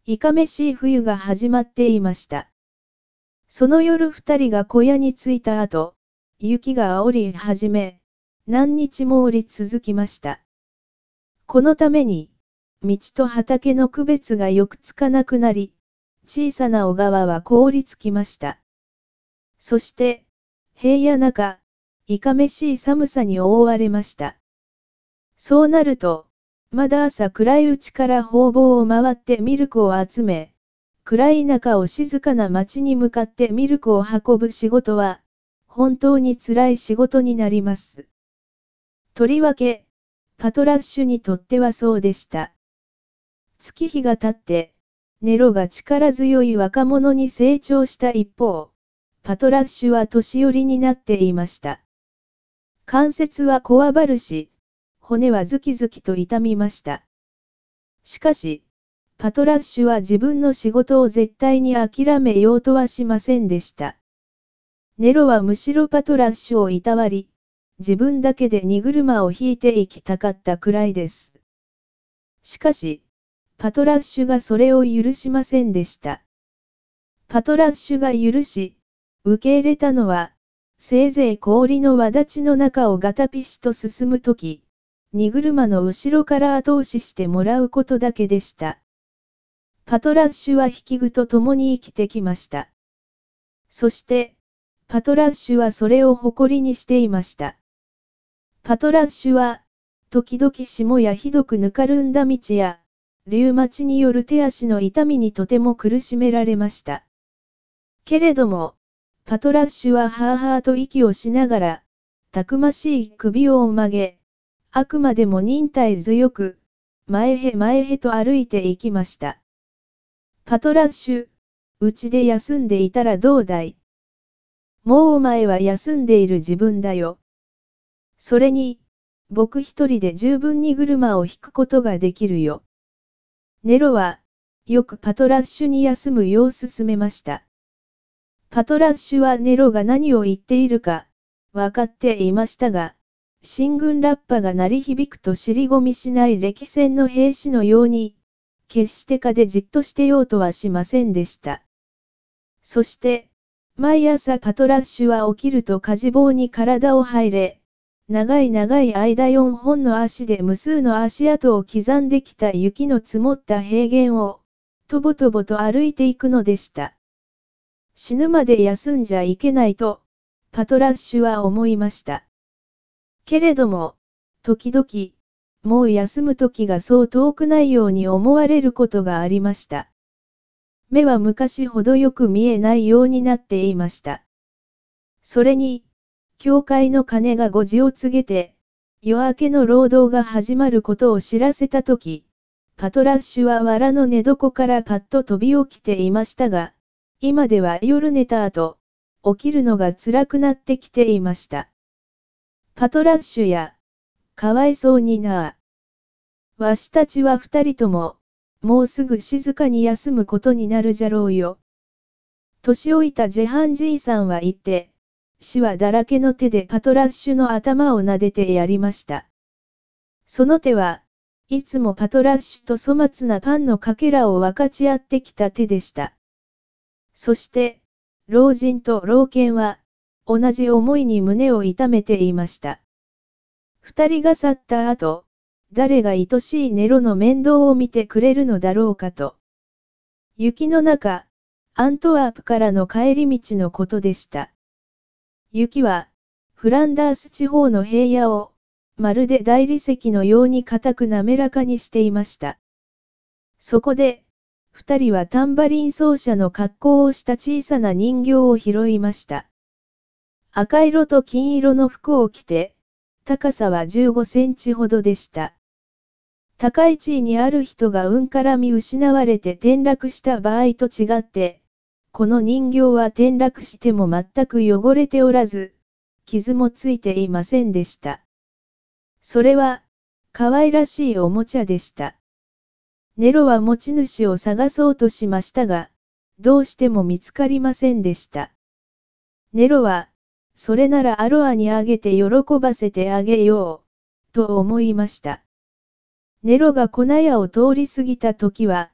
いかめしい冬が始まっていました。その夜2人が小屋に着いた後、雪が煽り始め、何日も降り続きました。このために、道と畑の区別がよくつかなくなり、小さな小川は凍りつきました。そして、平野中、いかめしい寒さに覆われました。そうなると、まだ朝暗いうちから方々を回ってミルクを集め、暗い中を静かな町に向かってミルクを運ぶ仕事は、本当に辛い仕事になります。とりわけ、パトラッシュにとってはそうでした。月日が経って、ネロが力強い若者に成長した一方、パトラッシュは年寄りになっていました。関節はこわばるし、骨はズキズキと痛みました。しかし、パトラッシュは自分の仕事を絶対に諦めようとはしませんでした。ネロはむしろパトラッシュをいたわり、自分だけで荷車を引いていきたかったくらいです。しかし、パトラッシュがそれを許しませんでした。パトラッシュが許し、受け入れたのは、せいぜい氷の轍の中をガタピシと進むとき、荷車の後ろから後押ししてもらうことだけでした。パトラッシュは引き具と共に生きてきました。そして、パトラッシュはそれを誇りにしていました。パトラッシュは、時々霜やひどくぬかるんだ道や、リウマチによる手足の痛みにとても苦しめられました。けれども、パトラッシュははぁはぁと息をしながら、たくましい首を曲げ、あくまでも忍耐強く、前へ前へと歩いていきました。パトラッシュ、うちで休んでいたらどうだい？もうお前は休んでいる自分だよ。それに、僕一人で十分に車を引くことができるよ。ネロは、よくパトラッシュに休むよう勧めました。パトラッシュはネロが何を言っているか、わかっていましたが、進軍ラッパが鳴り響くと尻込みしない歴戦の兵士のように、決してかでじっとしてようとはしませんでした。そして、毎朝パトラッシュは起きると火事棒に体を入れ、長い長い間4本の足で無数の足跡を刻んできた雪の積もった平原を、とぼとぼと歩いていくのでした。死ぬまで休んじゃいけないと、パトラッシュは思いました。けれども、時々、もう休む時がそう遠くないように思われることがありました。目は昔ほどよく見えないようになっていました。それに、教会の鐘が5時を告げて、夜明けの労働が始まることを知らせたとき、パトラッシュは藁の寝床からパッと飛び起きていましたが、今では夜寝た後、起きるのが辛くなってきていました。パトラッシュや、かわいそうになあ。わしたちは二人とも、もうすぐ静かに休むことになるじゃろうよ。年老いたジェハンじいさんは言って、シワだらけの手でパトラッシュの頭を撫でてやりました。その手は、いつもパトラッシュと粗末なパンのかけらを分かち合ってきた手でした。そして、老人と老犬は、同じ思いに胸を痛めていました。二人が去った後、誰が愛しいネロの面倒を見てくれるのだろうかと。雪の中、アントワープからの帰り道のことでした。雪は、フランダース地方の平野を、まるで大理石のように固く滑らかにしていました。そこで、二人はタンバリン奏者の格好をした小さな人形を拾いました。赤色と金色の服を着て、高さは15センチほどでした。高い地位にある人が運から見失われて転落した場合と違って、この人形は転落しても全く汚れておらず、傷もついていませんでした。それは、可愛らしいおもちゃでした。ネロは持ち主を探そうとしましたが、どうしても見つかりませんでした。ネロは、それならアロアにあげて喜ばせてあげよう、と思いました。ネロが粉屋を通り過ぎた時は、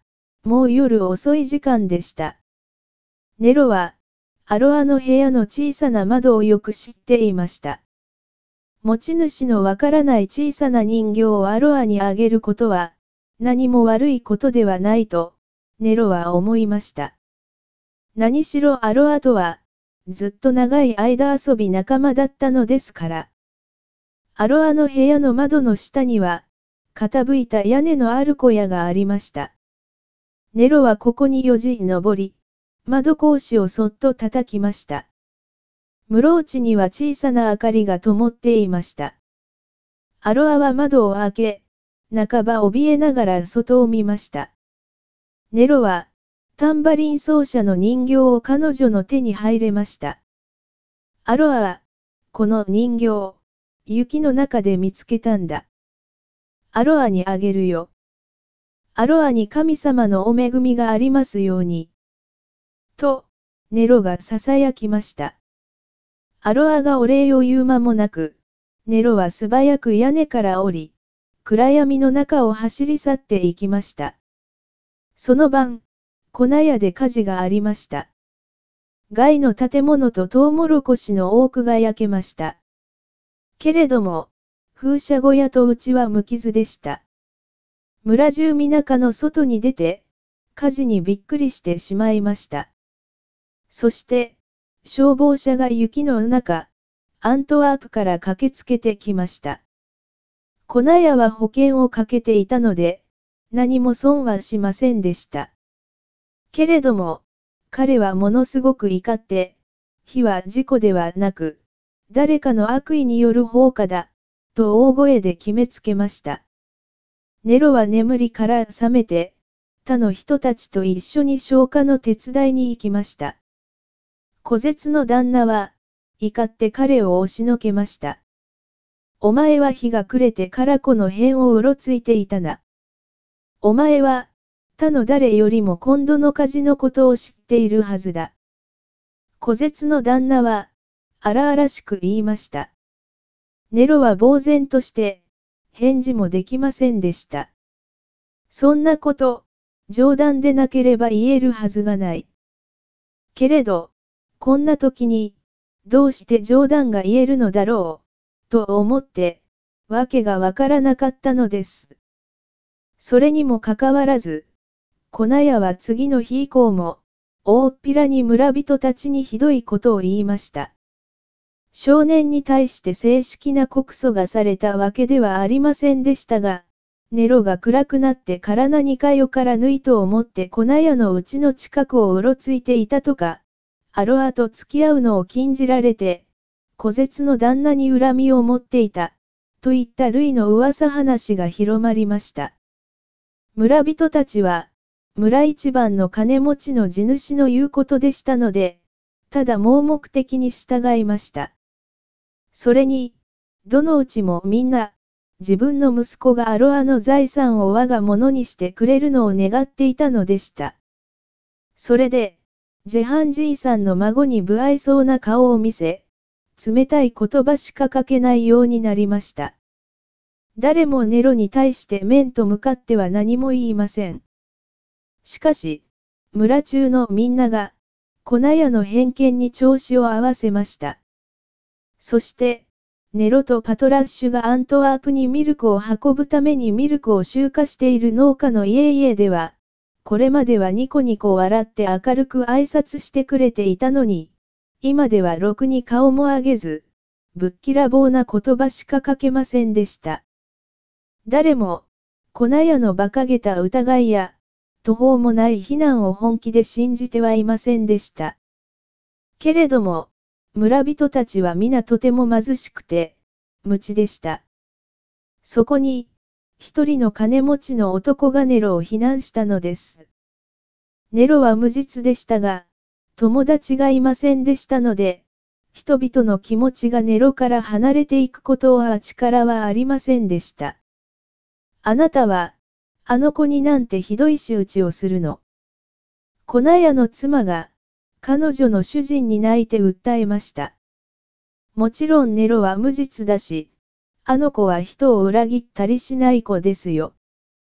もう夜遅い時間でした。ネロは、アロアの部屋の小さな窓をよく知っていました。持ち主のわからない小さな人形をアロアにあげることは、何も悪いことではないと、ネロは思いました。何しろアロアとは、ずっと長い間遊び仲間だったのですから。アロアの部屋の窓の下には、傾いた屋根のある小屋がありました。ネロはここによじ登り、窓格子をそっと叩きました。室内には小さな明かりが灯っていました。アロアは窓を開け、半ば怯えながら外を見ました。ネロは、タンバリン奏者の人形を彼女の手に入れました。アロアは、この人形、雪の中で見つけたんだ。アロアにあげるよ。アロアに神様のお恵みがありますように。と、ネロが囁きました。アロアがお礼を言う間もなく、ネロは素早く屋根から降り、暗闇の中を走り去っていきました。その晩、粉屋で火事がありました。街の建物とトウモロコシの多くが焼けました。けれども、風車小屋とうちは無傷でした。村中皆かの外に出て、火事にびっくりしてしまいました。そして、消防車が雪の中、アントワープから駆けつけてきました。粉屋は保険をかけていたので、何も損はしませんでした。けれども、彼はものすごく怒って、火は事故ではなく、誰かの悪意による放火だ、と大声で決めつけました。ネロは眠りから覚めて、他の人たちと一緒に消火の手伝いに行きました。小絶の旦那は、怒って彼を押しのけました。お前は日が暮れてからこの辺をうろついていたな。お前は、他の誰よりも今度の火事のことを知っているはずだ。小絶の旦那は、荒々しく言いました。ネロは呆然として、返事もできませんでした。そんなこと、冗談でなければ言えるはずがない。けれど、こんな時に、どうして冗談が言えるのだろう、と思って、わけがわからなかったのです。それにもかかわらず、粉屋は次の日以降も、大っぴらに村人たちにひどいことを言いました。少年に対して正式な告訴がされたわけではありませんでしたが、ネロが暗くなってから何かよからぬいと思って粉屋のうちの近くをうろついていたとか、アロアと付き合うのを禁じられて、小絶の旦那に恨みを持っていた、といった類の噂話が広まりました。村人たちは、村一番の金持ちの地主の言うことでしたので、ただ盲目的に従いました。それに、どのうちもみんな、自分の息子がアロアの財産を我が物にしてくれるのを願っていたのでした。それで、ジェハンジーさんの孫に不愛想な顔を見せ、冷たい言葉しかかけないようになりました。誰もネロに対して面と向かっては何も言いません。しかし、村中のみんなが、粉屋の偏見に調子を合わせました。そして、ネロとパトラッシュがアントワープにミルクを運ぶためにミルクを集荷している農家の家々では、これまではニコニコ笑って明るく挨拶してくれていたのに、今ではろくに顔も上げず、ぶっきらぼうな言葉しかかけませんでした。誰も、粉屋の馬鹿げた疑いや、途方もない非難を本気で信じてはいませんでした。けれども、村人たちは皆とても貧しくて、無知でした。そこに、一人の金持ちの男がネロを非難したのです。ネロは無実でしたが、友達がいませんでしたので、人々の気持ちがネロから離れていくことは力はありませんでした。あなたは、あの子になんてひどい仕打ちをするの。粉屋の妻が、彼女の主人に泣いて訴えました。もちろんネロは無実だし、あの子は人を裏切ったりしない子ですよ。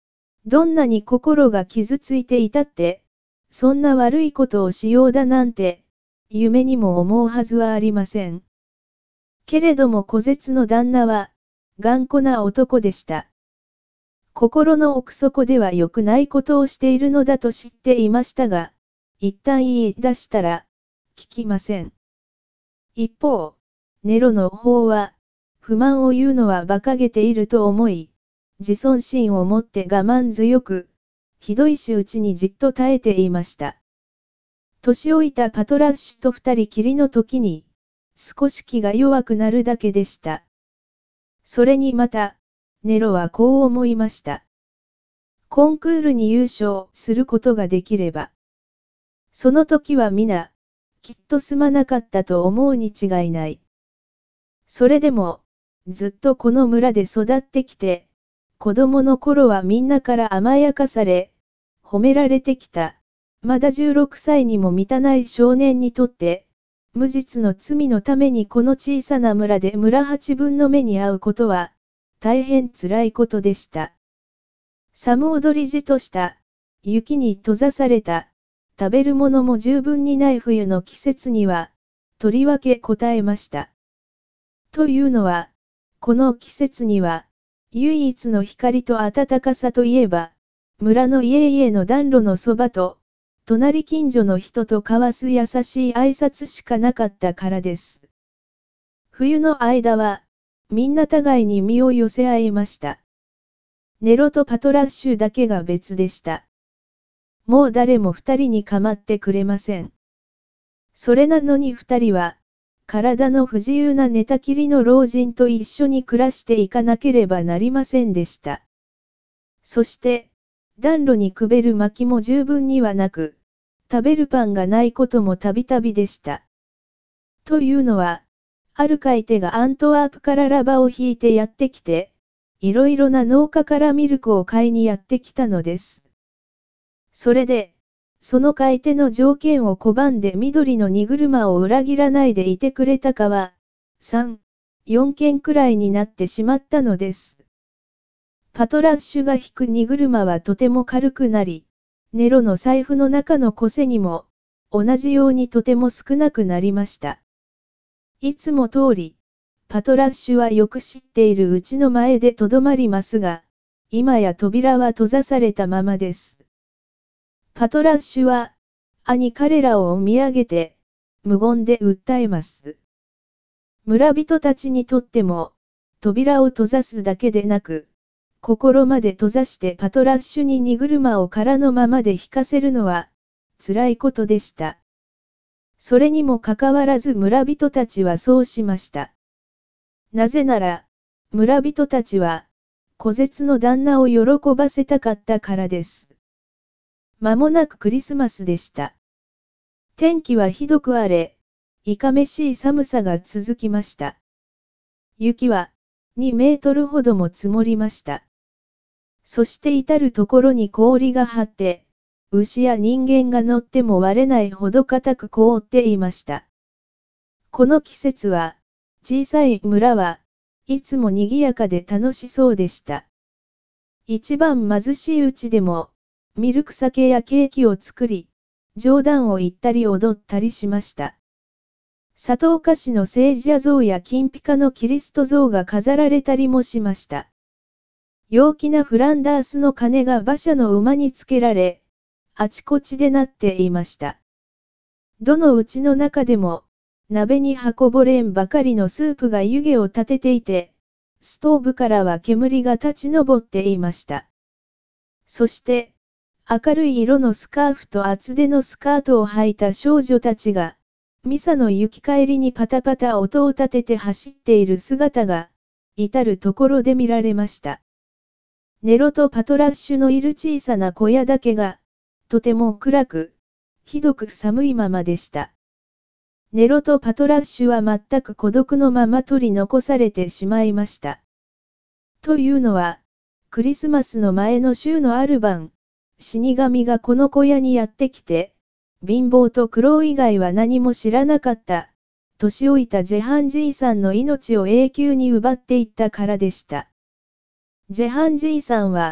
どんなに心が傷ついていたって、そんな悪いことをしようだなんて、夢にも思うはずはありません。けれども小絶の旦那は、頑固な男でした。心の奥底では良くないことをしているのだと知っていましたが、一旦言い出したら、聞きません。一方、ネロの方は、不満を言うのは馬鹿げていると思い、自尊心を持って我慢強く、ひどい仕打ちにじっと耐えていました。年老いたパトラッシュと二人きりの時に、少し気が弱くなるだけでした。それにまた、ネロはこう思いました。コンクールに優勝することができれば、その時は皆、きっとすまなかったと思うに違いない。それでも、ずっとこの村で育ってきて、子供の頃はみんなから甘やかされ、褒められてきた。まだ16歳にも満たない少年にとって、無実の罪のためにこの小さな村で村八分の目に遭うことは、大変辛いことでした。寒踊りじとした、雪に閉ざされた、食べるものも十分にない冬の季節には、とりわけ答えました。というのは、この季節には、唯一の光と暖かさといえば、村の家々の暖炉のそばと、隣近所の人と交わす優しい挨拶しかなかったからです。冬の間は、みんな互いに身を寄せ合いました。ネロとパトラッシュだけが別でした。もう誰も二人に構ってくれません。それなのに二人は、体の不自由な寝たきりの老人と一緒に暮らしていかなければなりませんでした。そして、暖炉にくべる薪も十分にはなく、食べるパンがないこともたびたびでした。というのは、ある買い手がアントワープからラバを引いてやってきて、いろいろな農家からミルクを買いにやってきたのです。それで、その買い手の条件を拒んで緑の荷車を裏切らないでいてくれたかは、3、4件くらいになってしまったのです。パトラッシュが引く荷車はとても軽くなり、ネロの財布の中の小銭も、同じようにとても少なくなりました。いつも通り、パトラッシュはよく知っているうちの前でとどまりますが、今や扉は閉ざされたままです。パトラッシュは、彼らを見上げて、無言で訴えます。村人たちにとっても、扉を閉ざすだけでなく、心まで閉ざしてパトラッシュに荷車を空のままで引かせるのは、辛いことでした。それにもかかわらず村人たちはそうしました。なぜなら、村人たちは、小絶の旦那を喜ばせたかったからです。間もなくクリスマスでした。天気はひどく荒れ、いかめしい寒さが続きました。雪は、2メートルほども積もりました。そして至るところに氷が張って、牛や人間が乗っても割れないほど固く凍っていました。この季節は、小さい村はいつも賑やかで楽しそうでした。一番貧しいうちでも、ミルク酒やケーキを作り、冗談を言ったり踊ったりしました。砂糖菓子の聖者像や金ピカのキリスト像が飾られたりもしました。陽気なフランダースの鐘が馬車の馬につけられ、あちこちで鳴っていました。どのうちの中でも、鍋に運ぼれんばかりのスープが湯気を立てていて、ストーブからは煙が立ち上っていました。そして、明るい色のスカーフと厚手のスカートを履いた少女たちが、ミサの行き帰りにパタパタ音を立てて走っている姿が、至るところで見られました。ネロとパトラッシュのいる小さな小屋だけが、とても暗く、ひどく寒いままでした。ネロとパトラッシュは全く孤独のまま取り残されてしまいました。というのは、クリスマスの前の週のある晩、死神がこの小屋にやってきて、貧乏と苦労以外は何も知らなかった、年老いたジェハンジーさんの命を永久に奪っていったからでした。ジェハンジーさんは、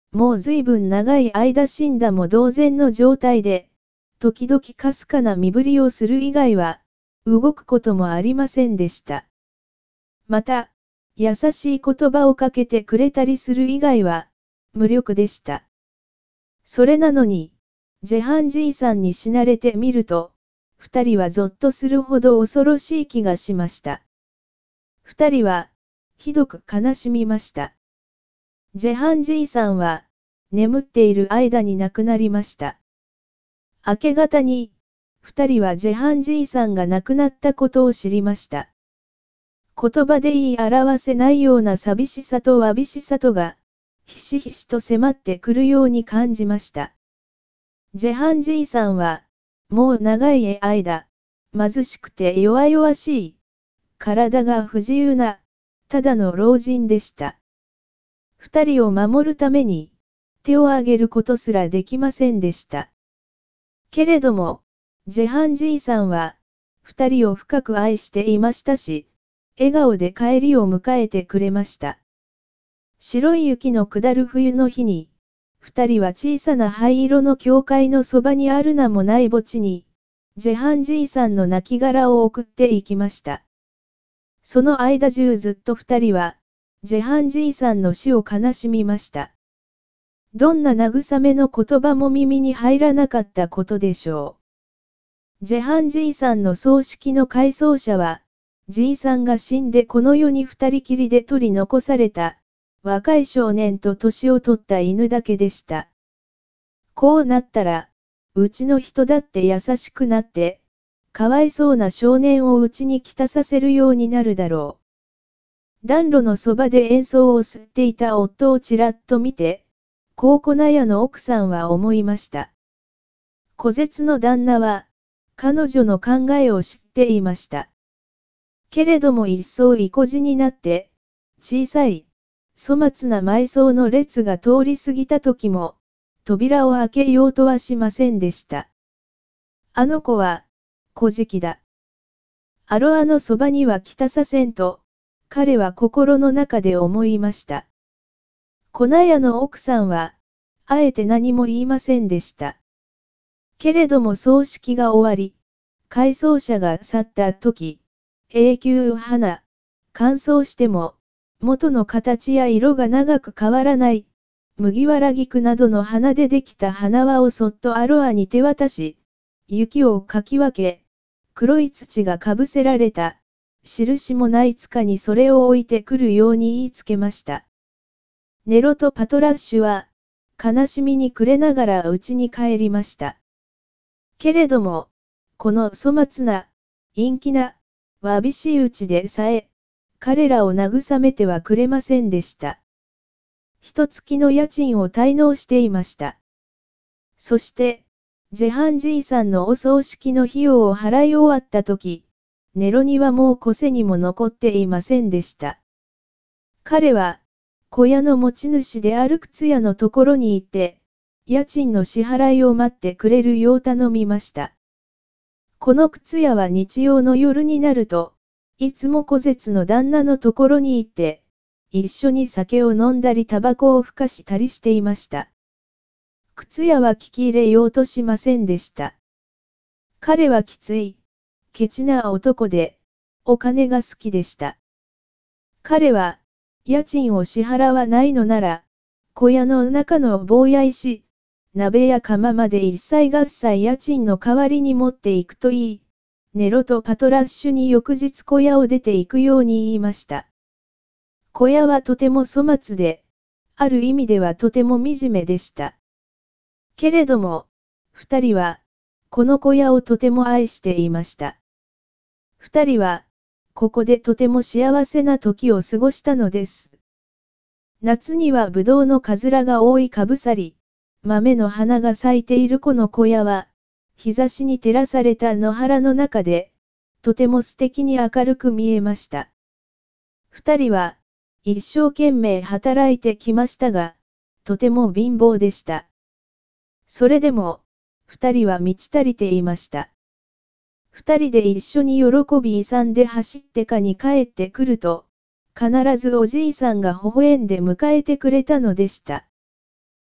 もう随分長い間死んだも同然の状態で、時々かすかな身振りをする以外は、動くこともありませんでした。また、優しい言葉をかけてくれたりする以外は、無力でした。それなのに、ジェハンじいさんに死なれてみると、二人はぞっとするほど恐ろしい気がしました。二人は、ひどく悲しみました。ジェハンじいさんは、眠っている間に亡くなりました。明け方に、二人はジェハンじいさんが亡くなったことを知りました。言葉で言い表せないような寂しさとわびしさとが、ひしひしと迫ってくるように感じました。ジェハンじいさんは、もう長い間、貧しくて弱々しい、体が不自由な、ただの老人でした。二人を守るために、手を挙げることすらできませんでした。けれども、ジェハンじいさんは、二人を深く愛していましたし、笑顔で帰りを迎えてくれました。白い雪の下る冬の日に、二人は小さな灰色の教会のそばにある名もない墓地に、ジェハンじいさんの亡骸を送っていきました。その間中ずっと二人は、ジェハンじいさんの死を悲しみました。どんな慰めの言葉も耳に入らなかったことでしょう。ジェハンじいさんの葬式の回葬者は、じいさんが死んでこの世に二人きりで取り残された、若い少年と年を取った犬だけでした。こうなったら、うちの人だって優しくなって、かわいそうな少年をうちに来たさせるようになるだろう。暖炉のそばで演奏を吸っていた夫をちらっと見て、高粉屋の奥さんは思いました。小絶の旦那は、彼女の考えを知っていました。けれども一層意固地になって、小さい、粗末な埋葬の列が通り過ぎた時も、扉を開けようとはしませんでした。あの子は、小じだ。アロアのそばには来たさせんと、彼は心の中で思いました。粉屋の奥さんは、あえて何も言いませんでした。けれども葬式が終わり、回葬者が去った時、永久花、乾燥しても、元の形や色が長く変わらない、麦わら菊などの花でできた花輪をそっとアロアに手渡し、雪をかき分け、黒い土がかぶせられた、印もない塚にそれを置いてくるように言いつけました。ネロとパトラッシュは、悲しみに暮れながら家に帰りました。けれども、この粗末な、陰気な、わびしいうちでさえ、彼らを慰めてはくれませんでした。一月の家賃を滞納していました。そして、ジェハンじいさんのお葬式の費用を払い終わった時、ネロにはもう小銭にも残っていませんでした。彼は、小屋の持ち主である靴屋のところに行って、家賃の支払いを待ってくれるよう頼みました。この靴屋は日曜の夜になると、いつも小絶の旦那のところに行って、一緒に酒を飲んだりタバコをふかしたりしていました。靴屋は聞き入れようとしませんでした。彼はきつい、ケチな男で、お金が好きでした。彼は、家賃を支払わないのなら、小屋の中の棒や石、鍋や釜まで一切合切家賃の代わりに持っていくといい。ネロとパトラッシュに翌日小屋を出て行くように言いました。小屋はとても粗末で、ある意味ではとても惨めでした。けれども、二人は、この小屋をとても愛していました。二人は、ここでとても幸せな時を過ごしたのです。夏にはぶどうのかずらが覆いかぶさり、豆の花が咲いているこの小屋は、日差しに照らされた野原の中で、とても素敵に明るく見えました。二人は、一生懸命働いてきましたが、とても貧乏でした。それでも、二人は満ち足りていました。二人で一緒に喜び勇んで走って家に帰ってくると、必ずおじいさんが微笑んで迎えてくれたのでした。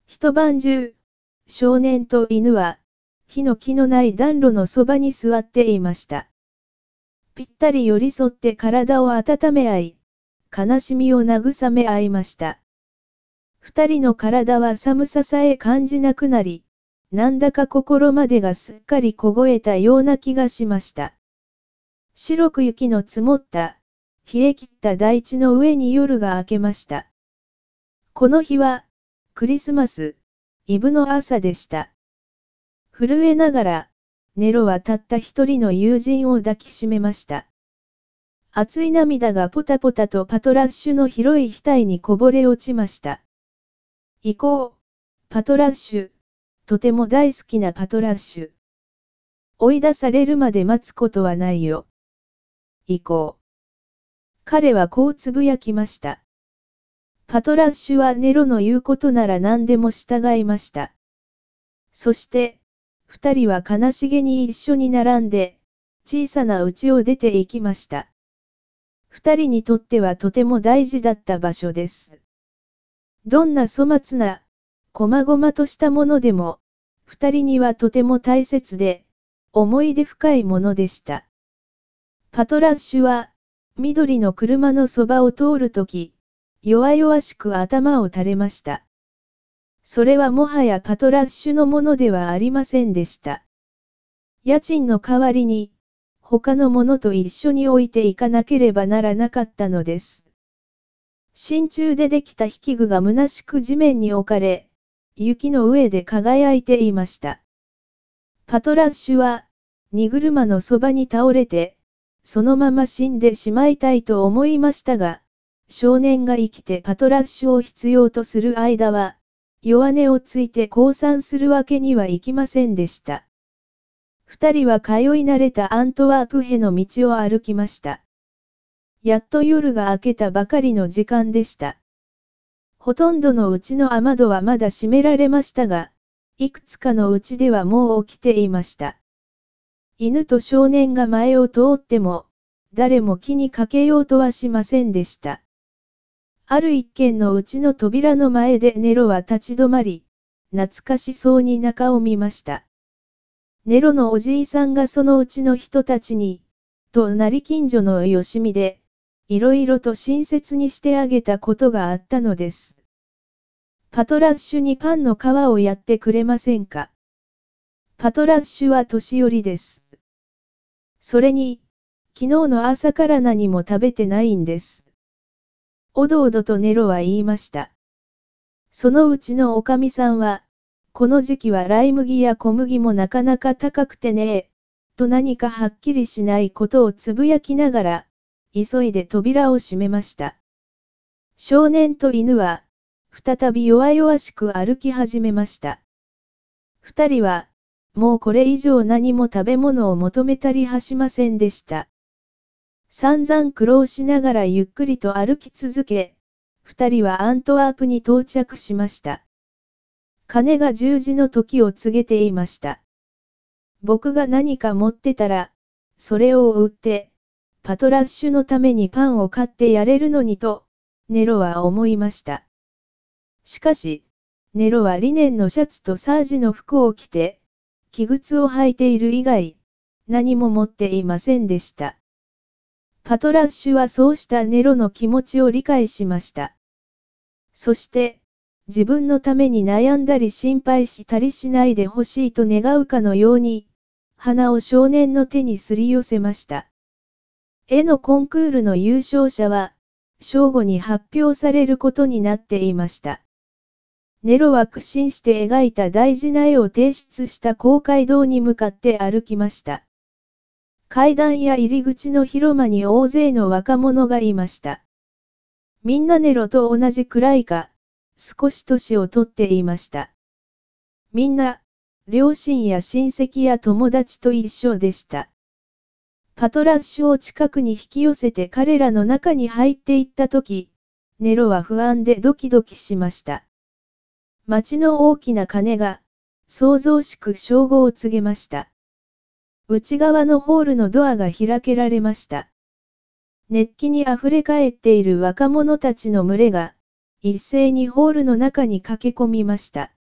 一晩中、少年と犬は、火の気のない暖炉のそばに座っていました。ぴったり寄り添って体を温め合い、悲しみを慰め合いました。二人の体は寒ささえ感じなくなり、なんだか心までがすっかり凍えたような気がしました。白く雪の積もった、冷え切った大地の上に夜が明けました。この日は、クリスマス、イブの朝でした。震えながら、ネロはたった一人の友人を抱きしめました。熱い涙がポタポタとパトラッシュの広い額にこぼれ落ちました。行こう、パトラッシュ。とても大好きなパトラッシュ。追い出されるまで待つことはないよ。行こう。彼はこうつぶやきました。パトラッシュはネロの言うことなら何でも従いました。そして、二人は悲しげに一緒に並んで、小さな家を出て行きました。二人にとってはとても大事だった場所です。どんな粗末な、細々としたものでも、二人にはとても大切で、思い出深いものでした。パトラッシュは、緑の車のそばを通るとき、弱々しく頭を垂れました。それはもはやパトラッシュのものではありませんでした。家賃の代わりに、他のものと一緒に置いていかなければならなかったのです。真鍮でできた引き具が虚しく地面に置かれ、雪の上で輝いていました。パトラッシュは、荷車のそばに倒れて、そのまま死んでしまいたいと思いましたが、少年が生きてパトラッシュを必要とする間は、弱音をついて降参するわけにはいきませんでした。二人は通い慣れたアントワープへの道を歩きました。やっと夜が明けたばかりの時間でした。ほとんどのうちの雨戸はまだ閉められましたが、いくつかのうちではもう起きていました。犬と少年が前を通っても、誰も気にかけようとはしませんでした。ある一軒のうちの扉の前でネロは立ち止まり、懐かしそうに中を見ました。ネロのおじいさんがそのうちの人たちに、となり近所のよしみで、いろいろと親切にしてあげたことがあったのです。パトラッシュにパンの皮をやってくれませんか？パトラッシュは年寄りです。それに、昨日の朝から何も食べてないんです。おどおどとネロは言いました。そのうちのおかみさんは、この時期はライ麦や小麦もなかなか高くてねと何かはっきりしないことをつぶやきながら、急いで扉を閉めました。少年と犬は、再び弱々しく歩き始めました。二人は、もうこれ以上何も食べ物を求めたりはしませんでした。散々苦労しながらゆっくりと歩き続け、二人はアントワープに到着しました。鐘が10時の時を告げていました。僕が何か持ってたら、それを売って、パトラッシュのためにパンを買ってやれるのにと、ネロは思いました。しかし、ネロはリネンのシャツとサージの服を着て、器靴を履いている以外、何も持っていませんでした。パトラッシュはそうしたネロの気持ちを理解しました。そして、自分のために悩んだり心配したりしないでほしいと願うかのように、花を少年の手にすり寄せました。絵のコンクールの優勝者は、正午に発表されることになっていました。ネロは苦心して描いた大事な絵を提出した公会堂に向かって歩きました。階段や入り口の広間に大勢の若者がいました。みんなネロと同じくらいか、少し年をとっていました。みんな、両親や親戚や友達と一緒でした。パトラッシュを近くに引き寄せて彼らの中に入っていったとき、ネロは不安でドキドキしました。町の大きな鐘が、騒々しく正午を告げました。内側のホールのドアが開けられました。熱気にあふれ返っている若者たちの群れが、一斉にホールの中に駆け込みました。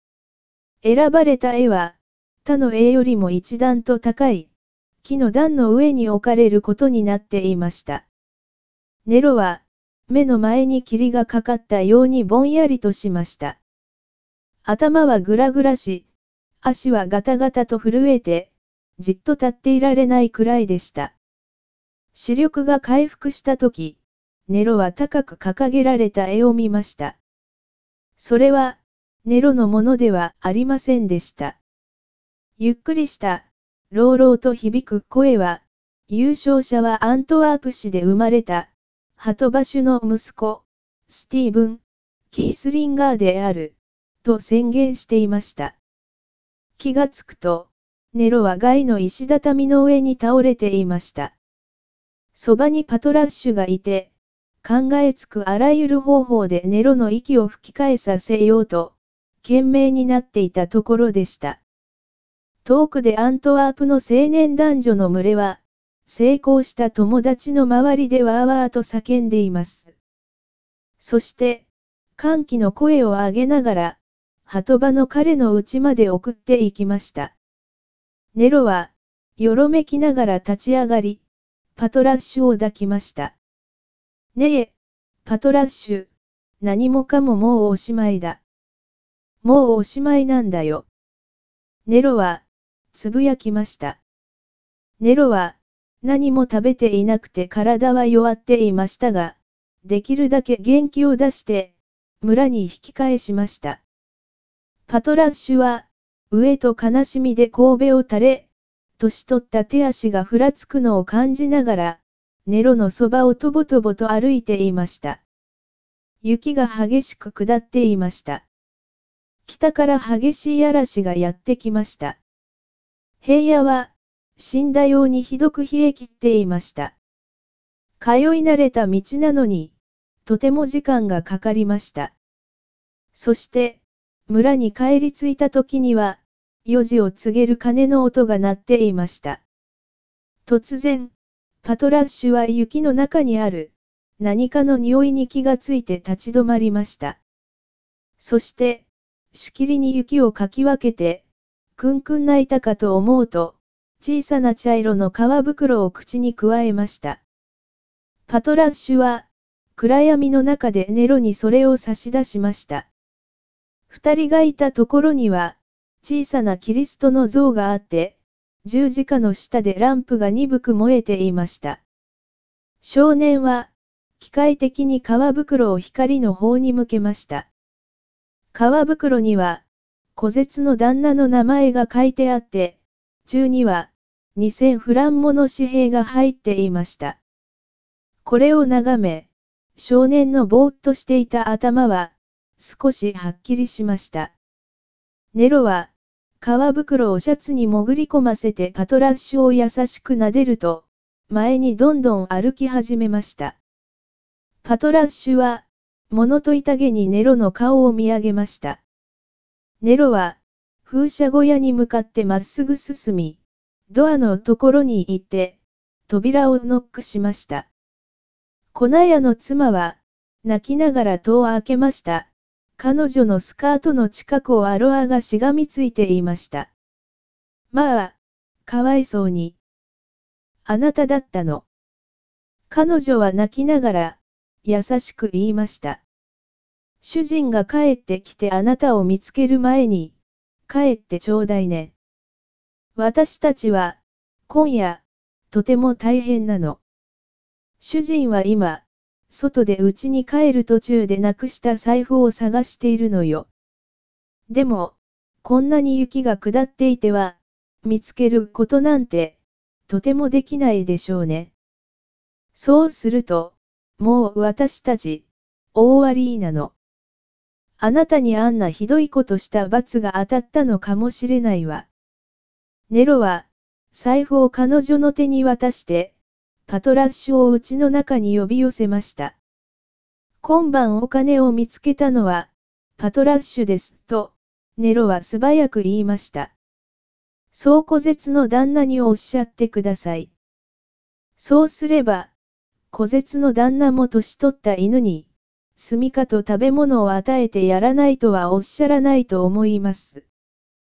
選ばれた絵は、他の絵よりも一段と高い、木の段の上に置かれることになっていました。ネロは、目の前に霧がかかったようにぼんやりとしました。頭はぐらぐらし、足はガタガタと震えて、じっと立っていられないくらいでした。視力が回復したとき、ネロは高く掲げられた絵を見ました。それは、ネロのものではありませんでした。ゆっくりした、朗々と響く声は、優勝者はアントワープ市で生まれた、ハトバシュの息子、スティーブン・キースリンガーである、と宣言していました。気がつくと、ネロは街の石畳の上に倒れていました。そばにパトラッシュがいて、考えつくあらゆる方法でネロの息を吹き返させようと、懸命になっていたところでした。遠くでアントワープの青年男女の群れは、成功した友達の周りでわーわーと叫んでいます。そして、歓喜の声を上げながら、鳩場の彼の家まで送っていきました。ネロは、よろめきながら立ち上がり、パトラッシュを抱きました。ねえ、パトラッシュ、何もかももうおしまいだ。もうおしまいなんだよ。ネロは、つぶやきました。ネロは、何も食べていなくて体は弱っていましたが、できるだけ元気を出して、村に引き返しました。パトラッシュは、飢えと悲しみで神戸を垂れ、年取った手足がふらつくのを感じながら、ネロのそばをとぼとぼと歩いていました。雪が激しく下っていました。北から激しい嵐がやってきました。平野は、死んだようにひどく冷え切っていました。通い慣れた道なのに、とても時間がかかりました。そして、村に帰り着いた時には、4時を告げる鐘の音が鳴っていました。突然、パトラッシュは雪の中にある、何かの匂いに気がついて立ち止まりました。そして、しきりに雪をかき分けて、くんくん泣いたかと思うと、小さな茶色の皮袋を口にくわえました。パトラッシュは、暗闇の中でネロにそれを差し出しました。二人がいたところには、小さなキリストの像があって、十字架の下でランプが鈍く燃えていました。少年は、機械的に皮袋を光の方に向けました。皮袋には、小絶の旦那の名前が書いてあって、中には、2000フランもの紙幣が入っていました。これを眺め、少年のぼーっとしていた頭は、少しはっきりしました。ネロは、皮袋をシャツに潜り込ませてパトラッシュを優しく撫でると、前にどんどん歩き始めました。パトラッシュは、物と痛げにネロの顔を見上げました。ネロは、風車小屋に向かってまっすぐ進み、ドアのところに行って、扉をノックしました。粉屋の妻は、泣きながら戸を開けました。彼女のスカートの近くをアロアがしがみついていました。まあ、かわいそうに。あなただったの。彼女は泣きながら、優しく言いました。主人が帰ってきてあなたを見つける前に、帰ってちょうだいね。私たちは、今夜、とても大変なの。主人は今、外で家に帰る途中でなくした財布を探しているのよ。でも、こんなに雪が下っていては、見つけることなんて、とてもできないでしょうね。そうすると、もう私たち、大終わりなの。あなたにあんなひどいことした罰が当たったのかもしれないわ。ネロは、財布を彼女の手に渡して、パトラッシュを家の中に呼び寄せました。今晩お金を見つけたのは、パトラッシュです、と、ネロは素早く言いました。そう小絶の旦那におっしゃってください。そうすれば、小絶の旦那も年取った犬に、住みかと食べ物を与えてやらないとはおっしゃらないと思います。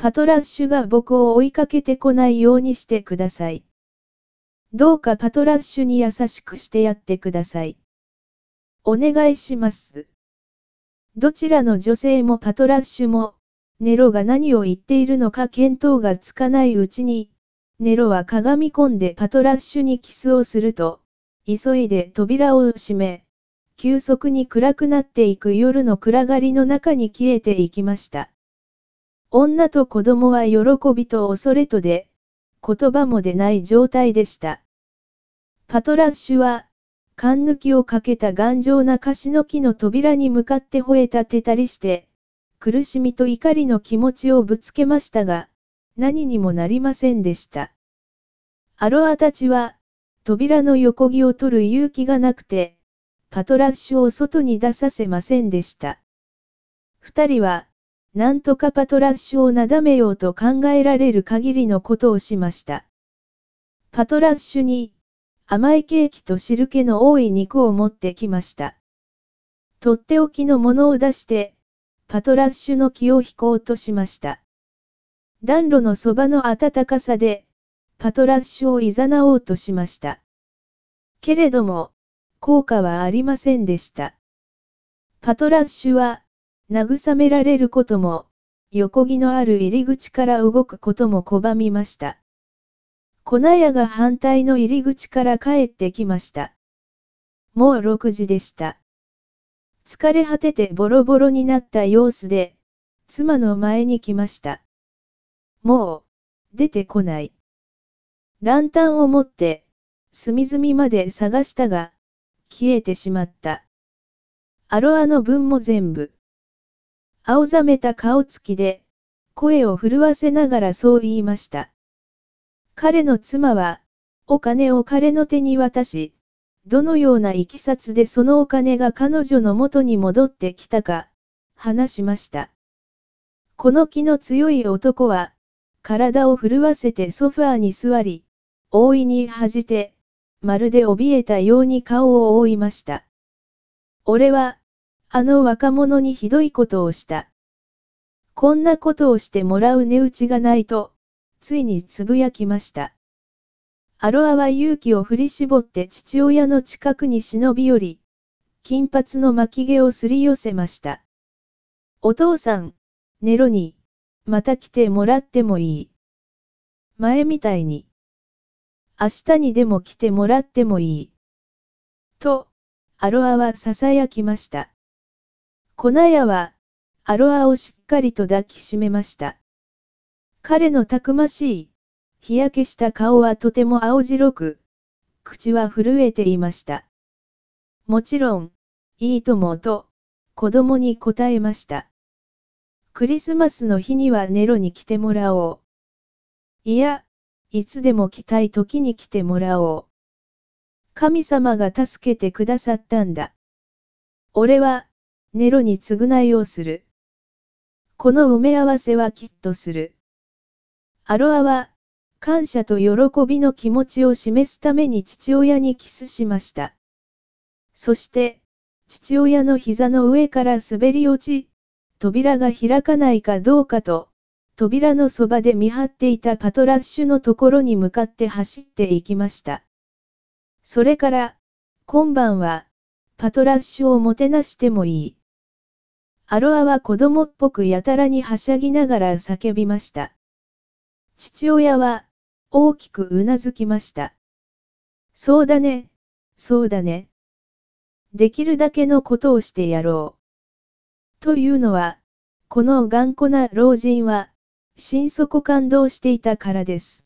パトラッシュが僕を追いかけてこないようにしてください。どうかパトラッシュに優しくしてやってください。お願いします。どちらの女性もパトラッシュも、ネロが何を言っているのか見当がつかないうちに、ネロはかがみ込んでパトラッシュにキスをすると、急いで扉を閉め、急速に暗くなっていく夜の暗がりの中に消えていきました。女と子供は喜びと恐れとで、言葉も出ない状態でした。パトラッシュは、勘抜きをかけた頑丈な樫の木の扉に向かって吠え立てたりして、苦しみと怒りの気持ちをぶつけましたが、何にもなりませんでした。アロアたちは、扉の横木を取る勇気がなくて、パトラッシュを外に出させませんでした。二人は、なんとかパトラッシュをなだめようと考えられる限りのことをしました。パトラッシュに、甘いケーキと汁気の多い肉を持ってきました。とっておきのものを出して、パトラッシュの気を引こうとしました。暖炉のそばの暖かさで、パトラッシュを誘おうとしました。けれども、効果はありませんでした。パトラッシュは、慰められることも、横木のある入り口から動くことも拒みました。粉屋が反対の入り口から帰ってきました。もう6時でした。疲れ果ててボロボロになった様子で、妻の前に来ました。もう、出てこない。ランタンを持って、隅々まで探したが、消えてしまった。アロアの分も全部。青ざめた顔つきで、声を震わせながらそう言いました。彼の妻は、お金を彼の手に渡し、どのようないきさつでそのお金が彼女の元に戻ってきたか、話しました。この気の強い男は、体を震わせてソファーに座り、大いに恥じて、まるで怯えたように顔を覆いました。俺は、あの若者にひどいことをした。こんなことをしてもらう値打ちがないと、ついにつぶやきました。アロアは勇気を振り絞って父親の近くに忍び寄り、金髪の巻き毛をすり寄せました。お父さん、ネロに、また来てもらってもいい。前みたいに。明日にでも来てもらってもいい。と、アロアは囁きました。粉屋は、アロアをしっかりと抱きしめました。彼のたくましい、日焼けした顔はとても青白く、口は震えていました。もちろん、いいともと、子供に答えました。クリスマスの日にはネロに来てもらおう。いや、いつでも来たい時に来てもらおう。神様が助けてくださったんだ。俺は、ネロに償いをする。この埋め合わせはきっとする。アロアは、感謝と喜びの気持ちを示すために父親にキスしました。そして、父親の膝の上から滑り落ち、扉が開かないかどうかと、扉のそばで見張っていたパトラッシュのところに向かって走っていきました。それから、今晩は、パトラッシュをもてなしてもいい。アロアは子供っぽくやたらにはしゃぎながら叫びました。父親は、大きくうなずきました。そうだね、そうだね。できるだけのことをしてやろう。というのは、この頑固な老人は、心底感動していたからです。